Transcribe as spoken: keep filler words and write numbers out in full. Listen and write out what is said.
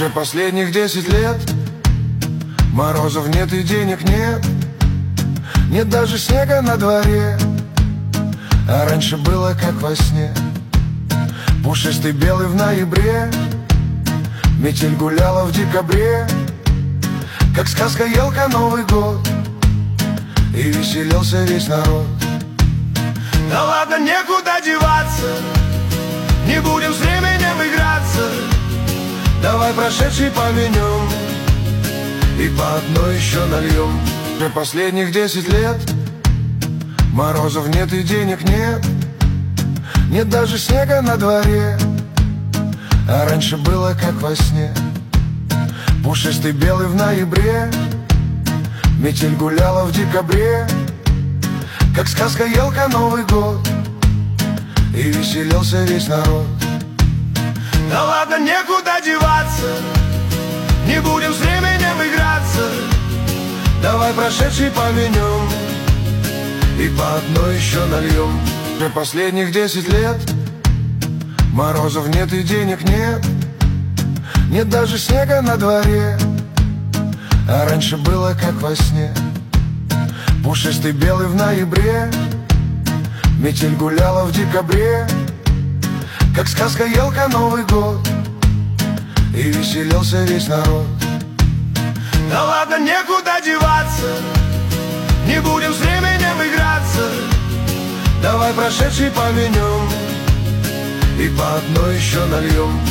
Уже последних десять лет морозов нет и денег нет, нет даже снега на дворе. А раньше было как во сне, пушистый белый в ноябре, метель гуляла в декабре, как сказка елка Новый год, и веселился весь народ. Да ладно, некуда деваться, не будем с временем играться. Давай прошедший поменем и по одной еще нальем. Уже последних десять лет морозов нет и денег нет, нет даже снега на дворе. А раньше было как во сне, пушистый белый в ноябре, метель гуляла в декабре, как сказка елка Новый год, и веселился весь народ. Да ладно, некуда деваться, не будем с временем играться. Давай прошедший поменем и по одной еще нальем. Уже последних десять лет морозов нет и денег нет, нет даже снега на дворе. А раньше было как во сне, пушистый белый в ноябре, метель гуляла в декабре, как сказка елка Новый год, и веселился весь народ. Да ладно, некуда деваться, не будем с временем играться. Давай прошедший поменем и по одной еще нальем.